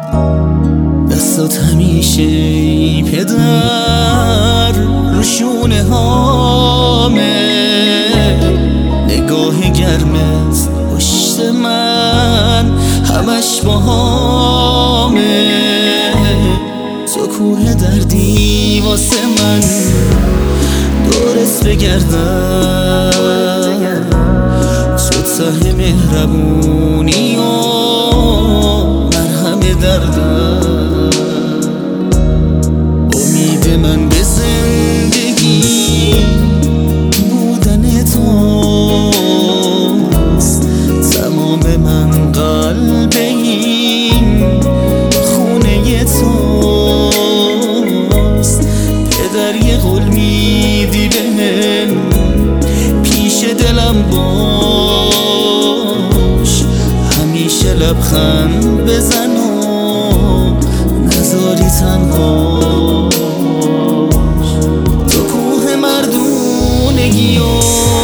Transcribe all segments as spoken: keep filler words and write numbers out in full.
دستات همیشه ای پدر رو شونه هامه، نگاه گرمت پشت من همش با هامه. تو کوه دردی واسه من دورت بگردم، تو ته مهربونی و مرهم دردم. امید من به زندگی بودن توست، تمام من قلب این خونه توست. پدر یه قول میدی بهم پیش دلم باش، همیشه لبخند بزن و نذاری تنها. تو کوه مردونگی و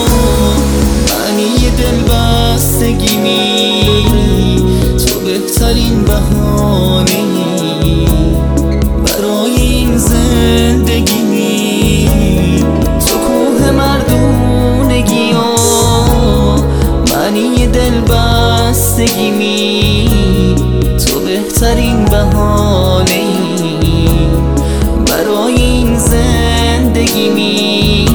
معنی دل بستگی، تو بهترین بهانه برای این زندگی. تو کوه مردونگی و معنی دل بستگی، تو بهترین بهانه برای این زندگی می.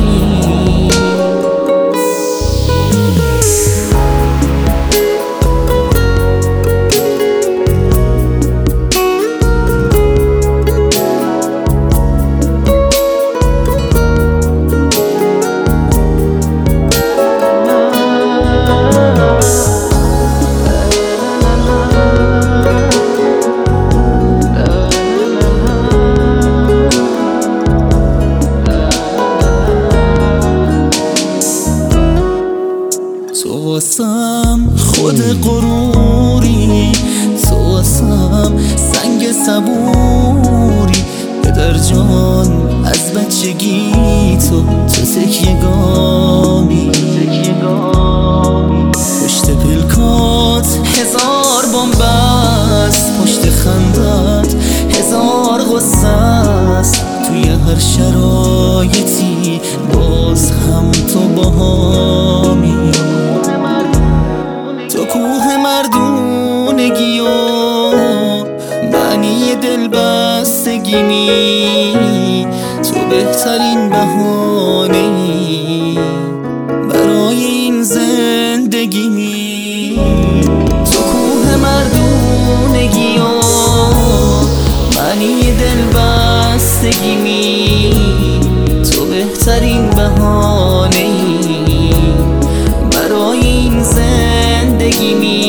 تو واسم خود غروری، تو واسم سنگ صبوری. پدر جان از بچگی تو تو تکیه‌گامی، پشت پلکات هزار بنبست، پشت خندت هزار غصه است. توی هر شرایطی باز هم تو باهامی. تو کوه مردونگی و معنی دل بستگی می، تو بهترین بهانه برای این زندگی می. تو کوه مردونگی و معنی دل بستگی می، تو بهترین بهانه برای این زندگی می.